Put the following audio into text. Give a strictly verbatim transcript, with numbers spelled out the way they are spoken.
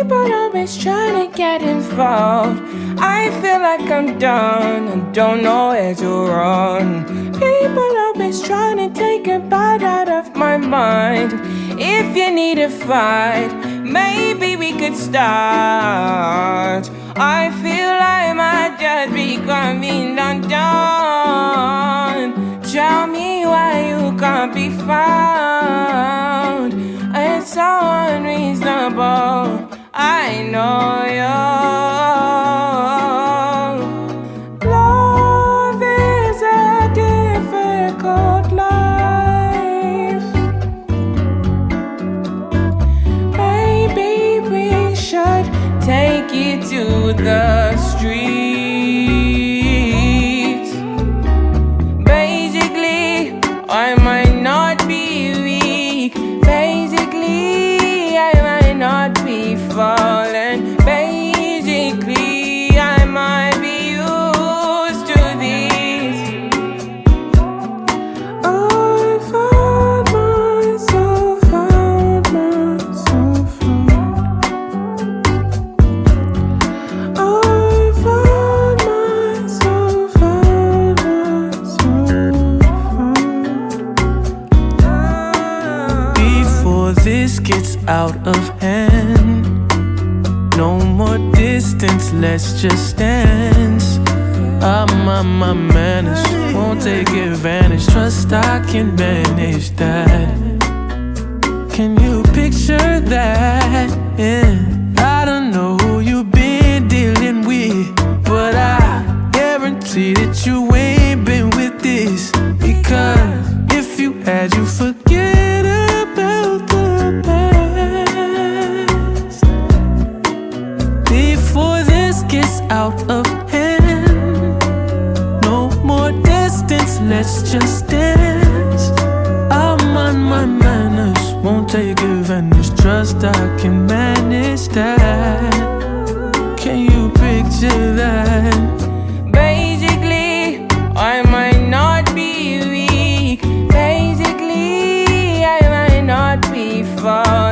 People always trying to get involved. I feel like I'm done and don't know where to run. People always trying to take a bite out of my mind. If you need a fight, maybe we could start. I feel I might just be coming undone. Tell me why you can't be found. It's so unreasonable, I know you. Love is a difficult life. Maybe we should take you to the streets. Basically, I might not be weak. Basically, I might not be falling. Basically, I might be used to this. I found myself, found myself, I found myself, found myself. Before this gets out of hand, no more distance, let's just dance. I'm on my manners, won't take advantage. Trust I can manage that. Can you picture that? Yeah. I don't know who you've been dealing with, but I guarantee that you ain't been with this. Because if you had, you forget about the past. Before this gets out of hand, no more distance, let's just dance. I'm on my manners, won't take advantage. Trust I can manage that. Can you picture that? Basically, I might not be weak. Basically, I might not be far.